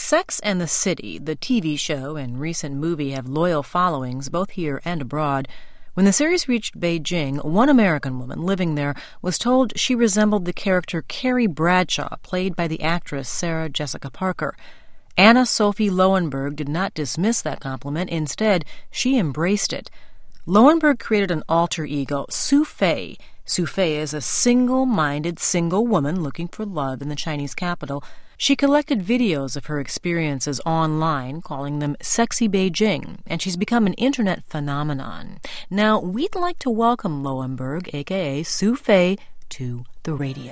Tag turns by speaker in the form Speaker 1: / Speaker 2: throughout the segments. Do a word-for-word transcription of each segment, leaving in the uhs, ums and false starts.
Speaker 1: Sex and the City, the T V show and recent movie, have loyal followings both here and abroad. When the series reached Beijing, one American woman living there was told she resembled the character Carrie Bradshaw, played by the actress Sarah Jessica Parker. Anna Sophie Lowenberg did not dismiss that compliment. Instead, she embraced it. Lowenberg created an alter ego, Su Fei. Su Fei is a single-minded single woman looking for love in the Chinese capital. She collected videos of her experiences online, calling them Sexy Beijing, and she's become an internet phenomenon. Now, we'd like to welcome Lowenberg, a k a. Su Fei, to the radio.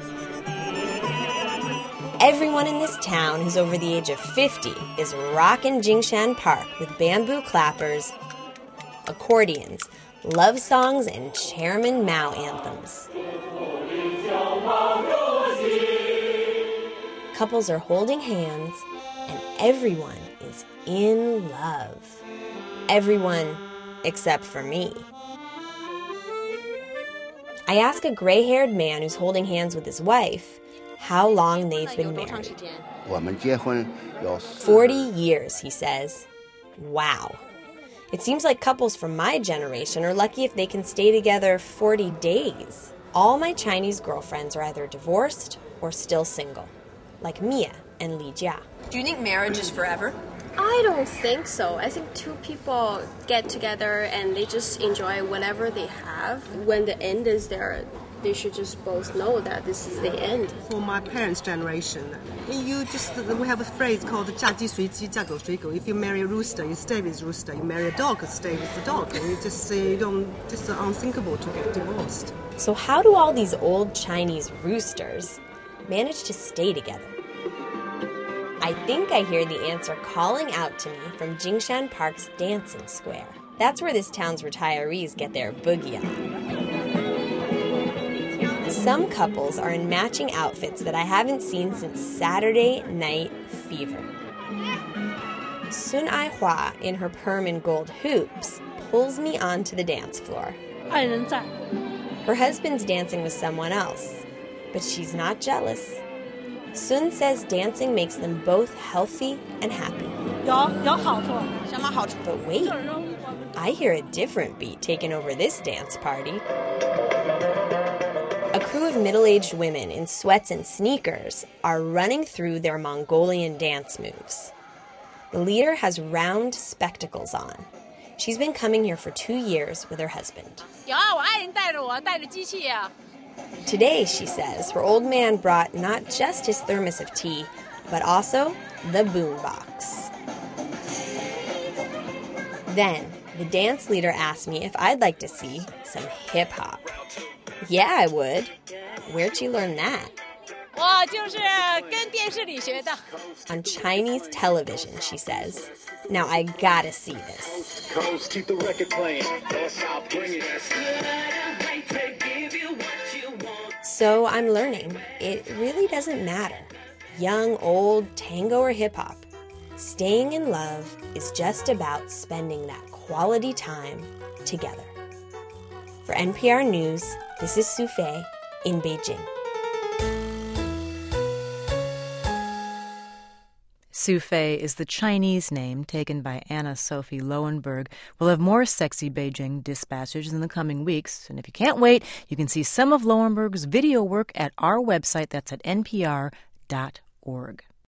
Speaker 2: Everyone in this town who's over the age of fifty is rockin' Jingshan Park with bamboo clappers, accordions, love songs, and Chairman Mao anthems. Couples are holding hands, and everyone is in love. Everyone except for me. I ask a gray-haired man who's holding hands with his wife how long they've been married. Forty years, he says. Wow. It seems like couples from my generation are lucky if they can stay together forty days. All my Chinese girlfriends are either divorced or still single, like Mia and Li Jia.
Speaker 3: Do you think marriage is forever?
Speaker 4: I don't think so. I think two people get together and they just enjoy whatever they have. When the end is there, they should just both know that this is the end.
Speaker 5: For my parents' generation, you just we have a phrase called 嫁鸡随鸡,嫁狗随狗. If you marry a rooster, you stay with rooster. You marry a dog, you stay with the dog. And you just uh, you don't just unthinkable to get divorced.
Speaker 2: So how do all these old Chinese roosters manage to stay together? I think I hear the answer calling out to me from Jingshan Park's dancing square. That's where this town's retirees get their boogie on. Some couples are in matching outfits that I haven't seen since Saturday Night Fever. Sun Aihua, in her perm and gold hoops, pulls me onto the dance floor. Her husband's dancing with someone else, but she's not jealous. Sun says dancing makes them both healthy and happy. But wait, I hear a different beat taking over this dance party. A crew of middle-aged women in sweats and sneakers are running through their Mongolian dance moves. The leader has round spectacles on. She's been coming here for two years with her husband. Today, she says, her old man brought not just his thermos of tea, but also the boombox. Then, the dance leader asked me if I'd like to see some hip-hop. Yeah, I would. Where'd you learn that? On Chinese television, she says. Now I gotta see this. So I'm learning. It really doesn't matter. Young, old, tango, or hip-hop. Staying in love is just about spending that quality time together. For N P R News, this is Su Fei in Beijing.
Speaker 1: Su Fei is the Chinese name taken by Anna Sophie Lowenberg. We'll have more Sexy Beijing dispatches in the coming weeks. And if you can't wait, you can see some of Lowenberg's video work at our website. That's at N P R dot org.